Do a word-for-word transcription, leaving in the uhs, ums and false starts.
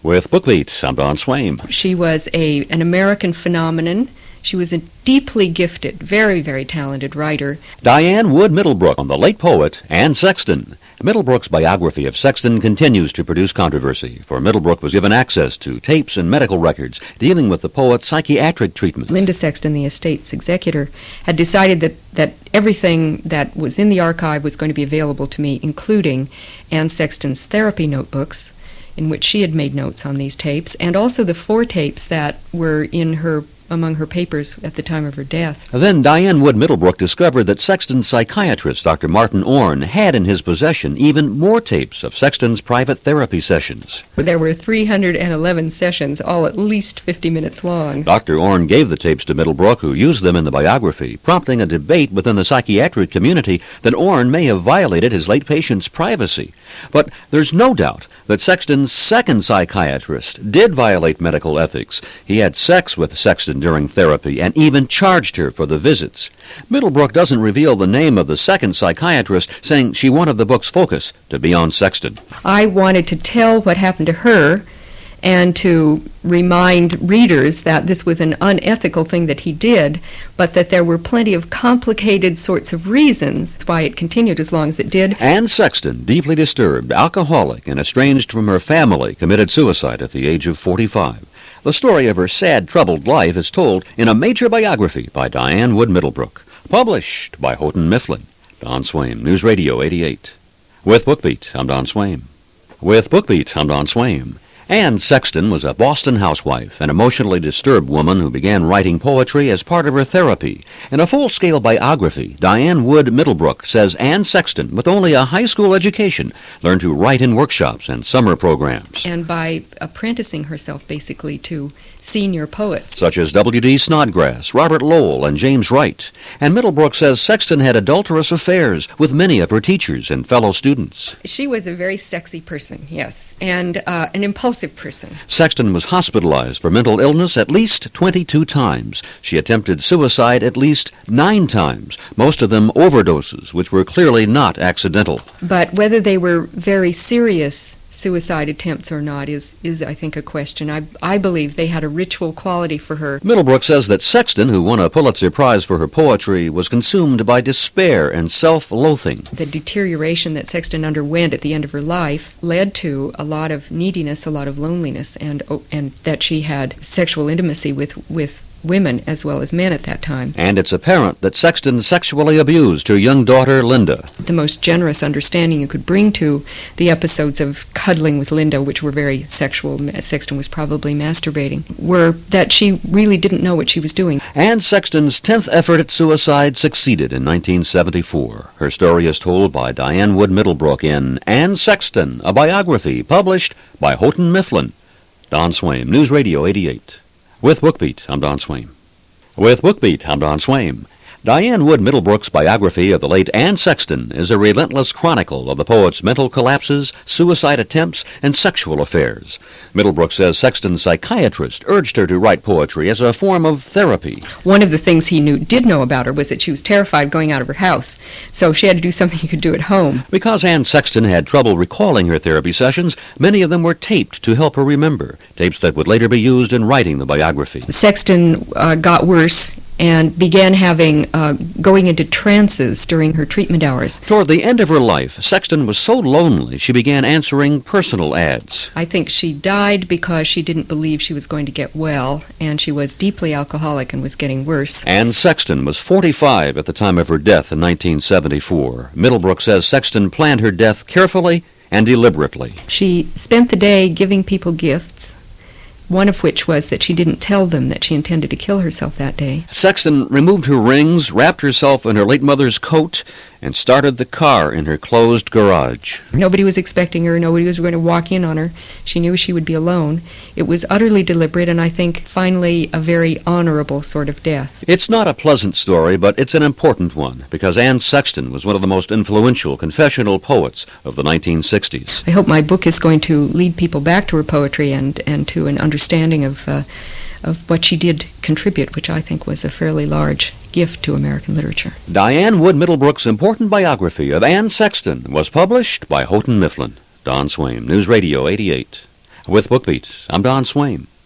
With BookBeat, I'm Don Swaim. She was a an American phenomenon. She was a deeply gifted, very, very talented writer. Diane Wood Middlebrook on the late poet Anne Sexton. Middlebrook's biography of Sexton continues to produce controversy, for Middlebrook was given access to tapes and medical records dealing with the poet's psychiatric treatment. Linda Sexton, the estate's executor, had decided that, that everything that was in the archive was going to be available to me, including Anne Sexton's therapy notebooks, in which she had made notes on these tapes, and also the four tapes that were in her among her papers at the time of her death. Then Diane Wood Middlebrook discovered that Sexton's psychiatrist, Doctor Martin Orne, had in his possession even more tapes of Sexton's private therapy sessions. There were three hundred eleven sessions, all at least fifty minutes long. Doctor Orne gave the tapes to Middlebrook, who used them in the biography, prompting a debate within the psychiatric community that Orne may have violated his late patient's privacy. But there's no doubt that Sexton's second psychiatrist did violate medical ethics. He had sex with Sexton during therapy and even charged her for the visits. Middlebrook doesn't reveal the name of the second psychiatrist, saying she wanted the book's focus to be on Sexton. I wanted to tell what happened to her and to remind readers that this was an unethical thing that he did, but that there were plenty of complicated sorts of reasons why it continued as long as it did. Anne Sexton, deeply disturbed, alcoholic, and estranged from her family, committed suicide at the age of forty-five. The story of her sad, troubled life is told in a major biography by Diane Wood Middlebrook, published by Houghton Mifflin. Don Swaim, News Radio eighty-eight. With BookBeat, I'm Don Swaim. With BookBeat, I'm Don Swaim. Anne Sexton was a Boston housewife, an emotionally disturbed woman who began writing poetry as part of her therapy. In a full-scale biography, Diane Wood Middlebrook says Anne Sexton, with only a high school education, learned to write in workshops and summer programs. And by apprenticing herself, basically, to senior poets, such as W D Snodgrass, Robert Lowell, and James Wright. And Middlebrook says Sexton had adulterous affairs with many of her teachers and fellow students. She was a very sexy person, yes, and uh, an impulsive person. Sexton was hospitalized for mental illness at least twenty-two times. She attempted suicide at least nine times, most of them overdoses, which were clearly not accidental. But whether they were very serious suicide attempts or not is, is I think, a question. I, I believe they had a ritual quality for her. Middlebrook says that Sexton, who won a Pulitzer Prize for her poetry, was consumed by despair and self-loathing. The deterioration that Sexton underwent at the end of her life led to a lot of neediness, a lot of loneliness, and and that she had sexual intimacy with, with women as well as men at that time. And it's apparent that Sexton sexually abused her young daughter, Linda. The most generous understanding you could bring to the episodes of cuddling with Linda, which were very sexual, Sexton was probably masturbating, were that she really didn't know what she was doing. Anne Sexton's tenth effort at suicide succeeded in nineteen seventy-four. Her story is told by Diane Wood Middlebrook in Anne Sexton, a biography published by Houghton Mifflin. Don Swaim, News Radio eighty-eight. With BookBeat, I'm Don Swaim. With BookBeat, I'm Don Swaim. Diane Wood Middlebrook's biography of the late Anne Sexton is a relentless chronicle of the poet's mental collapses, suicide attempts, and sexual affairs. Middlebrook says Sexton's psychiatrist urged her to write poetry as a form of therapy. One of the things he knew did know about her was that she was terrified going out of her house, so she had to do something you could do at home. Because Anne Sexton had trouble recalling her therapy sessions, many of them were taped to help her remember, tapes that would later be used in writing the biography. Sexton uh, got worse and began having, uh, going into trances during her treatment hours. Toward the end of her life, Sexton was so lonely she began answering personal ads. I think she died because she didn't believe she was going to get well, and she was deeply alcoholic and was getting worse. Anne Sexton was forty-five at the time of her death in nineteen seventy-four. Middlebrook says Sexton planned her death carefully and deliberately. She spent the day giving people gifts, one of which was that she didn't tell them that she intended to kill herself that day. Sexton removed her rings, wrapped herself in her late mother's coat, and started the car in her closed garage. Nobody was expecting her. Nobody was going to walk in on her. She knew she would be alone. It was utterly deliberate, and I think finally a very honorable sort of death. It's not a pleasant story, but it's an important one, because Anne Sexton was one of the most influential confessional poets of the nineteen sixties. I hope my book is going to lead people back to her poetry and, and to an understanding of, uh, of what she did contribute, which I think was a fairly large gift to American literature. Diane Wood Middlebrook's important biography of Anne Sexton was published by Houghton Mifflin. Don Swaim, News Radio eighty-eight. With BookBeat, I'm Don Swain.